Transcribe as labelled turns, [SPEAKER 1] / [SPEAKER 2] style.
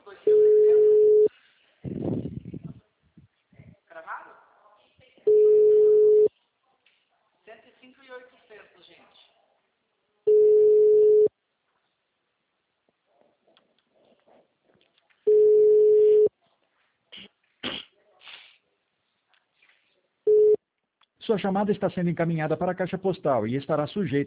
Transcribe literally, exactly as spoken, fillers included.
[SPEAKER 1] Gravado? cento e cinco e oitocentos, gente.
[SPEAKER 2] Sua chamada está sendo encaminhada para a caixa postal e estará sujeita